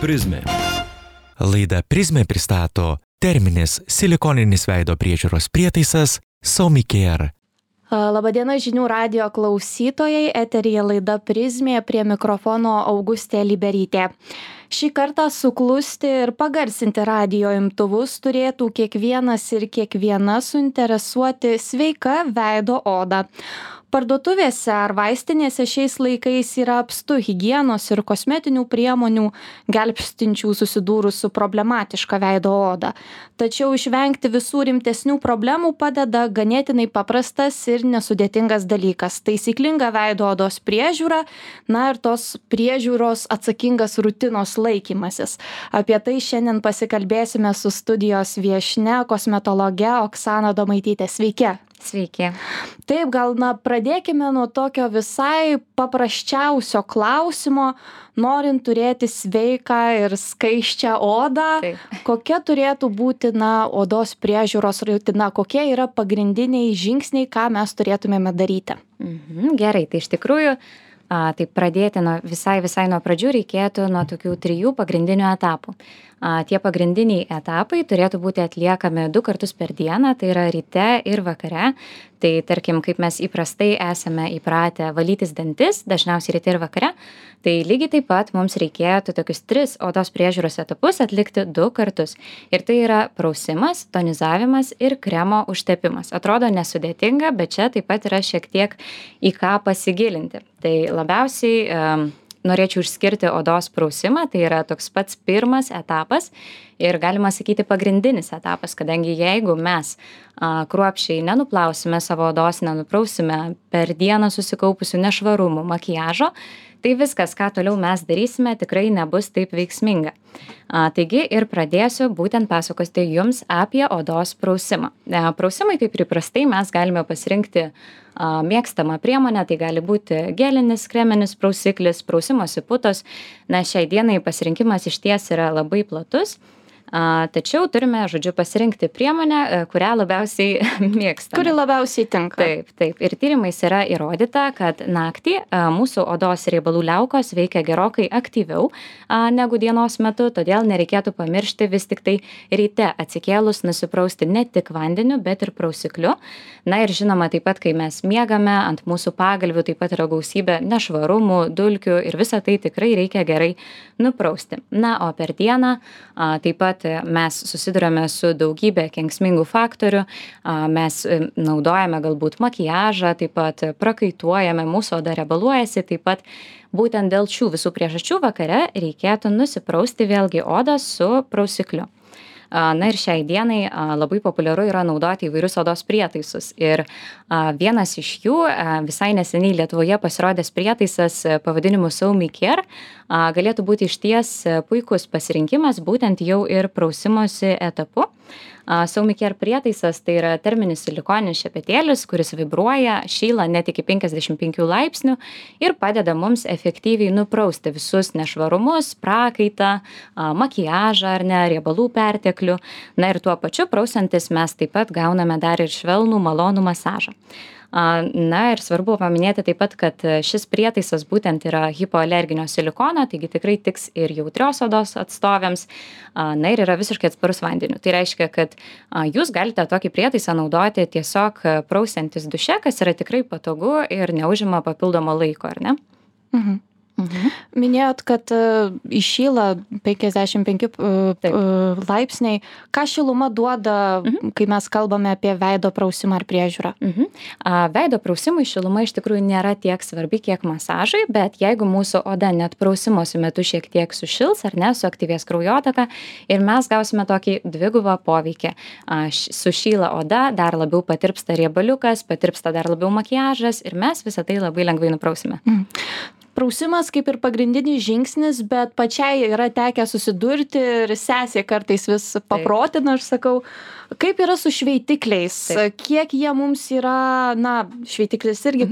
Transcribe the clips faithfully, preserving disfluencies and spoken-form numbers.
Prizmė. Laida Prizmė pristato terminis silikoninis veido priežiūros prietaisas Somicare. Labadiena žinių radijo klausytojai, eteryje laida Prizmė, prie mikrofono Augustė Liberytė. Šį kartą suklusti ir pagarsinti radijo imtuvus turėtų kiekvienas ir kiekviena suinteresuoti sveika veido oda. Parduotuvėse ar vaistinėse šiais laikais yra apstu higienos ir kosmetinių priemonių gelbstinčių susidūrus su problematiška veido oda. Tačiau išvengti visų rimtesnių problemų padeda ganėtinai paprastas ir nesudėtingas dalykas - taisyklinga veido odos priežiūra, na ir tos priežiūros atsakingas rutinos laikymasis. Apie tai šiandien pasikalbėsime su studijos viešnia, kosmetologe Oksana Domaitytė. Sveiki. Sveiki. Taip, gal na, pradėkime nuo tokio visai paprasčiausio klausimo, norint turėti sveiką ir skaisčią odą. Taip. Kokia turėtų būti na, odos priežiūros rutina, kokie yra pagrindiniai žingsniai, ką mes turėtumėme daryti? Mhm, gerai, tai iš tikrųjų, a, tai pradėti nuo, visai, visai nuo pradžių reikėtų nuo tokių trijų pagrindinių etapų. A, tie pagrindiniai etapai turėtų būti atliekami du kartus per dieną, tai yra ryte ir vakare. Tai tarkim, kaip mes įprastai esame įpratę valytis dantis, dažniausiai ryte ir vakare, tai lygiai taip pat mums reikėtų tokius tris odos priežiūros etapus atlikti du kartus. Ir tai yra prausimas, tonizavimas ir kremo užtepimas. Atrodo nesudėtinga, bet čia taip pat yra šiek tiek į ką pasigilinti. Tai labiausiai um, norėčiau išskirti odos prausimą, tai yra toks pats pirmas etapas ir galima sakyti pagrindinis etapas, kadangi jeigu mes a, kruopščiai nenuplausime savo odos, nenuprausime per dieną susikaupusių nešvarumų, makiažo, tai viskas, ką toliau mes darysime, tikrai nebus taip veiksminga. A, taigi ir pradėsiu būtent pasakoti jums apie odos prausimą. A, prausimai, kaip ir įprastai, mes galime pasirinkti a, mėgstamą priemonę, tai gali būti gelinis, kreminis prausiklis, prausimosi putos. Na, šiai dienai pasirinkimas išties yra labai platus. A, tačiau turime, žodžiu, pasirinkti priemonę, kurią labiausiai mėgstame. Kuri labiausiai tinka. Taip, taip. Ir tyrimais yra įrodyta, kad naktį a, mūsų odos riebalų liaukos veikia gerokai aktyviau a, negu dienos metu, todėl nereikėtų pamiršti vis tik tai ryte atsikėlus nusiprausti ne tik vandeniu, bet ir prausikliu. Na ir žinoma, taip pat, kai mes miegame, ant mūsų pagalvių taip pat yra gausybė nešvarumų, dulkių ir visą tai tikrai reikia gerai nuprausti. Na, o per dieną a, taip pat mes susidurime su daugybė kenksmingų faktorių, mes naudojame galbūt makiažą, taip pat prakaituojame, mūsų oda riebaluojasi, taip pat būtent dėl šių visų priežasčių vakare reikėtų nusiprausti vėlgi odą su prausikliu. Na ir šiai dienai labai populiaru yra naudoti įvairius odos prietaisus. Ir vienas iš jų visai neseniai Lietuvoje pasirodęs prietaisas pavadinimu Somicare galėtų būti išties puikus pasirinkimas būtent jau ir prausimosi etapu. Somicare prietaisas tai yra terminis silikoninis šepetėlis, kuris vibruoja, šyla net iki penkiasdešimt penkių laipsnių ir padeda mums efektyviai nuprausti visus nešvarumus, prakaitą, makiažą ar ne, riebalų perteklių. Na ir tuo pačiu prausantis mes taip pat gauname dar ir švelnų malonų masažą. Na ir svarbu paminėti taip pat, kad šis prietaisas būtent yra hipoalerginio silikono, taigi tikrai tiks ir jautrios odos atstovėms, na ir yra visiškai atsparus vandeniu. Tai reiškia, kad jūs galite tokį prietaisą naudoti tiesiog prausiantis duše, kas yra tikrai patogu ir neužima papildomo laiko, ar ne? Mhm. Mhm. Minėjot, kad uh, įšyla penkiasdešimt penki uh, uh, laipsniai. Ką šiluma duoda, mhm. kai mes kalbame apie veido prausimą ar priežiūrą? Mhm. A, veido prausimui šiluma iš tikrųjų nėra tiek svarbi, kiek masažai, bet jeigu mūsų oda net prausimosi metu šiek tiek sušils ar ne, suaktyvės kraujotaka ir mes gausime tokį dvigubą poveikį. A, sušyla oda, dar labiau patirpsta riebaliukas, patirpsta dar labiau makiažas ir mes visą tai labai lengvai nuprausime. Mhm. Prausimas kaip ir pagrindinis žingsnis, bet pačiai yra tekę susidurti ir sesė kartais vis paprotina, aš sakau, kaip yra su šveitikliais, Taip. kiek jie mums yra, na, šveitiklis irgi kaip ir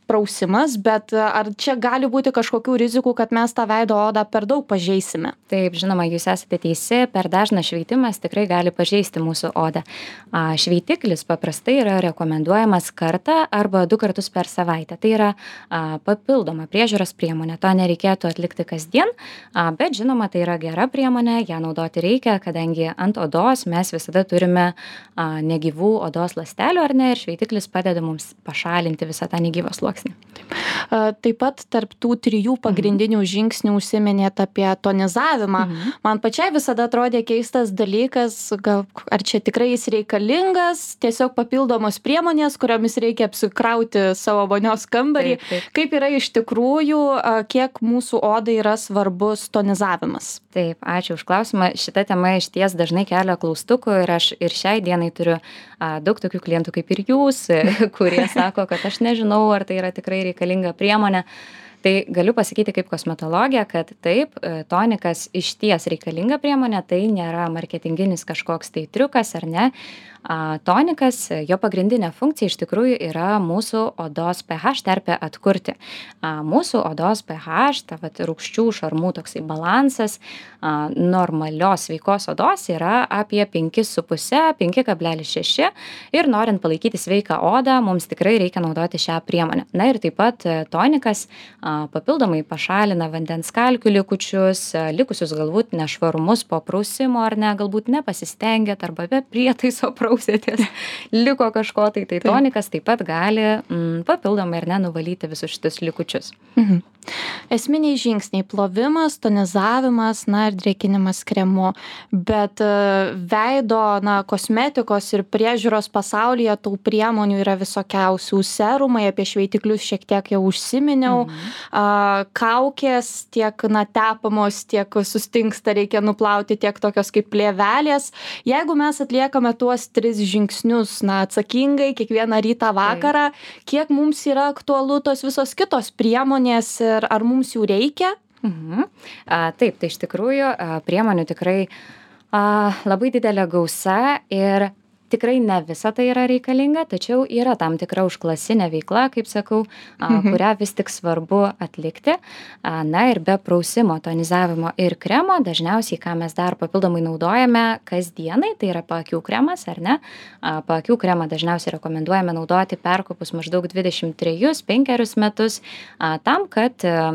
prausimas, bet ar čia gali būti kažkokių rizikų, kad mes tą veido odą per daug pažeisime? Taip, žinoma, jūs esate teisi, per dažnas šveitimas tikrai gali pažeisti mūsų odą. A, šveitiklis paprastai yra rekomenduojamas kartą arba du kartus per savaitę. Tai yra a, papildoma priežiūros priemonė, to nereikėtų atlikti kasdien, a, bet žinoma, tai yra gera priemonė, ją naudoti reikia, kadangi ant odos mes visada turime a, negyvų odos ląstelių, ar ne, ir šveitiklis padeda mums pašalinti visą tą negyvą sluoksnį. Taip. Taip pat tarp tų trijų pagrindinių mhm. žingsnių užsiminėt apie tonizavimą. Mhm. Man pačiai visada atrodė keistas dalykas, gal, ar čia tikrai jis reikalingas, tiesiog papildomos priemonės, kuriomis reikia apsikrauti savo vonios kambarį. Taip, taip. Kaip yra iš tikrųjų, kiek mūsų odai yra svarbus tonizavimas? Taip, ačiū už klausimą. Šita tema iš ties dažnai kelia klaustukų ir aš ir šiai dienai turiu a, daug tokių klientų kaip ir jūs, kurie sako, kad aš nežinau, ar tai yra tikrai reikalinga priemonė. Tai galiu pasakyti kaip kosmetologė, kad taip, tonikas išties reikalinga priemonė, tai nėra marketinginis kažkoks tai triukas ar ne. A, tonikas, jo pagrindinė funkcija iš tikrųjų yra mūsų odos pH terpę atkurti. A, mūsų odos pH, ta vat, rūgščių šarmų toksai balansas, a, normalios sveikos odos yra apie penki su puse - penki kablelis šeši ir norint palaikyti sveiką odą, mums tikrai reikia naudoti šią priemonę. Na ir taip pat tonikas a, papildomai pašalina vandens kalkių likučius, a, likusius galbūt nešvarumus po prausimo ar ne, galbūt nepasistengėt arba be prietaiso prausimo. Liko kažko, tai tai tonikas taip pat gali mm, papildomai ir nenuvalyti visus šitus likučius. Mhm. Esminiai žingsniai - plovimas, tonizavimas, na ir drėkinimas kremu. Bet veido, na, kosmetikos ir priežiūros pasaulyje tų priemonių yra visokiausių. Serumai, apie šveitiklius šiek tiek jau užsiminiau. Mhm. A, kaukės tiek, na, tepamos, tiek sustingsta, reikia nuplauti, tiek tokios kaip plėvelės. Jeigu mes atliekame tuos tris žingsnius, na, atsakingai, kiekvieną rytą vakarą, tai kiek mums yra aktualu tos visos kitos priemonės ir ar mums jų reikia? Mhm. A, taip, tai iš tikrųjų a, priemonių tikrai a, labai didelė gausa ir tikrai ne visa tai yra reikalinga, tačiau yra tam tikra užklasinė veikla, kaip sakau, a, mhm. kurią vis tik svarbu atlikti. A, na ir be prausimo, tonizavimo ir kremo, dažniausiai, ką mes dar papildomai naudojame kasdienai, tai yra paakių kremas, ar ne? A, paakių kremą dažniausiai rekomenduojame naudoti perkopus maždaug dvidešimt trejus penkerius metus, a, tam, kad a,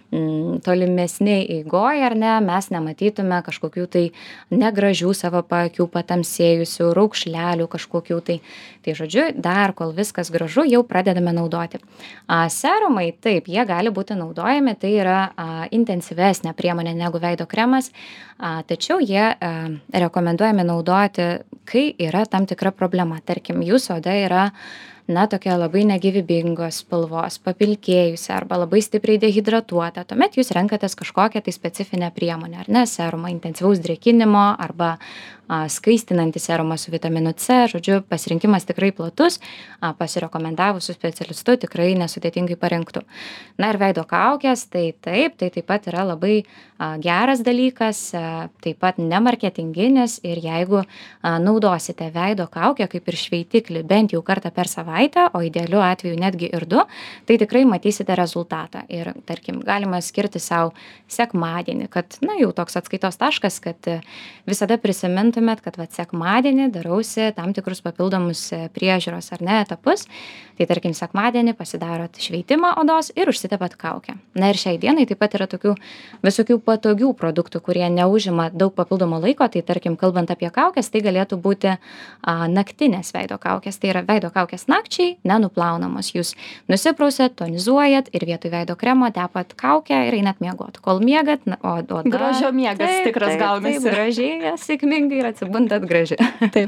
tolimesniai eigoje, ar ne, mes nematytume kažkokių tai negražių savo paakių patamsėjusių, raukšlelių kažkokių tai. Tai žodžiu, dar kol viskas gražu, jau pradedame naudoti. A, serumai, taip, jie gali būti naudojami, tai yra a, intensyvesnė priemonė negu veido kremas, a, tačiau jie a, rekomenduojami naudoti, kai yra tam tikra problema. Tarkim, jūsų oda yra na, tokia labai negyvybingos spalvos, papilkėjusi arba labai stipriai dehidratuota, tuomet jūs renkatės kažkokią tai specifinę priemonę, ar ne, serumą intensyvaus drėkinimo arba a, skaistinantį serumą su vitaminu C, žodžiu, pasirinkimas tikrai platus, a, pasirekomendavus su specialistu tikrai nesudėtingai parinktų. Na ir veido kaukės, tai taip, tai taip pat yra labai a, geras dalykas, a, taip pat nemarketinginis ir jeigu a, naudosite veido kaukę kaip ir šveitiklį bent jau kartą per savaitę, o idealiu atveju netgi ir du, tai tikrai matysite rezultatą. Ir, tarkim, galima skirti savo sekmadienį, kad, na, jau toks atskaitos taškas, kad visada prisimintumėt, kad, va, sekmadienį darausi tam tikrus papildomus priežiūros ar ne etapus. Tai, tarkim, sekmadienį pasidarot šveitimą odos ir užsitepat kaukę. Na ir šiai dienai taip pat yra tokių visokių patogių produktų, kurie neužima daug papildomo laiko. Tai, tarkim, kalbant apie kaukės, tai galėtų būti a, naktinės veido kaukės. Tai yra veido kaukės nakčiai, nenuplaunamos. Jūs nusiprausėt, tonizuojat ir vietoj veido kremo tepat kaukę ir einat miegot. Kol miegat, o oda... Gražio miegas taip, tikras taip, gaunasi. Taip, gražiai, sėkmingai ir atsibundat graži. Taip.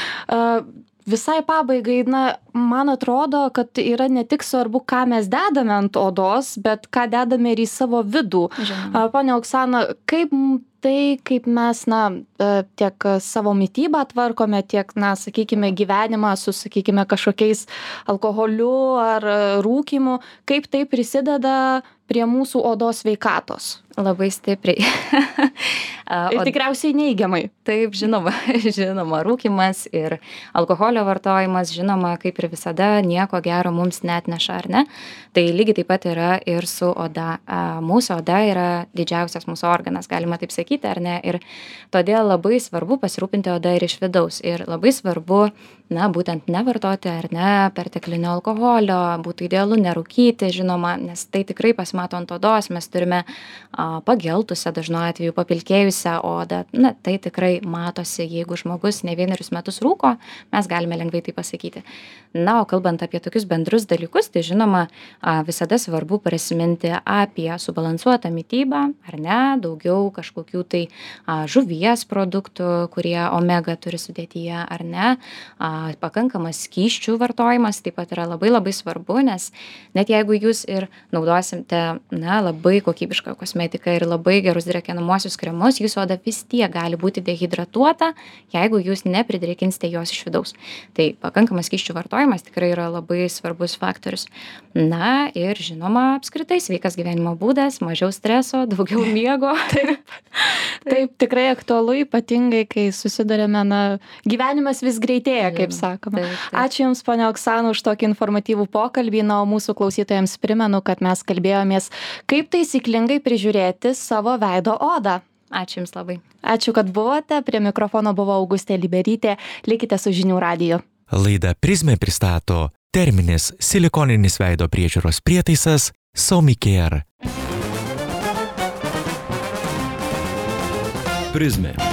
Uh, Visai pabaigai, na, man atrodo, kad yra ne tik svarbu, ką mes dedame ant odos, bet ką dedame ir į savo vidų. Žinoma. Ponia Oksana, kaip tai, kaip mes, na, tiek savo mitybą tvarkome, tiek, na, sakykime, gyvenimą su, sakykime, kažkokiais alkoholiu ar rūkymu, kaip tai prisideda prie mūsų odos sveikatos? Labai stipriai. Ir tikriausiai neigiamai. Taip, žinoma, žinoma, rūkymas ir alkoholio vartojimas, žinoma, kaip ir visada, nieko gero mums net neša, ar ne? Tai lygiai taip pat yra ir su oda. Mūsų oda yra didžiausias mūsų organas, galima taip sakyti, ar ne? Ir todėl labai svarbu pasirūpinti oda ir iš vidaus. Ir labai svarbu, na, būtent nevartoti, ar ne, perteklinio alkoholio, būtų idealu nerūkyti, žinoma, nes tai tikrai pasimato ant odos, mes turime a, pageltusią, dažnu atveju papilkėjusią odą. Na, tai tikrai matosi, jeigu žmogus ne vienerius metus rūko, mes galime lengvai tai pasakyti. Na, o kalbant apie tokius bendrus dalykus, tai žinoma, a, visada svarbu prisiminti apie subalansuotą mitybą, ar ne, daugiau kažkokių tai a, žuvies produktų, kurie omega turi sudėtyje, ar ne, a, pakankamas skysčių vartojimas taip pat yra labai labai svarbu, nes net jeigu jūs ir naudosite, na, labai kokybišką kosmetiką ir labai gerus drėkinamuosius kremus, jūsų oda vis tiek gali būti dehidratuota, jeigu jūs nepridrėkinsite jos iš vidaus. Tai pakankamas skysčių vartojimas tikrai yra labai svarbus faktorius. Na ir žinoma, apskritai sveikas gyvenimo būdas, mažiau streso, daugiau miego. Taip, taip, tikrai aktualu, ypatingai, kai susidurėme, na, gyvenimas vis greitėja, kaip sakoma. Taip, taip. Ačiū Jums, ponia Oksana, už tokį informatyvų pokalbį. Na, o mūsų klausytojams primenu, kad mes kalbėjomės, kaip taisyklingai prižiūrėti savo veido odą. Ačiū Jums labai. Ačiū, kad buvote. Prie mikrofono buvo Augustė Liberytė. Likite su Žinių radiju. Laida Prizmė pristato terminis silikoninis veido priežiūros prietaisas Somicare. Prizmė.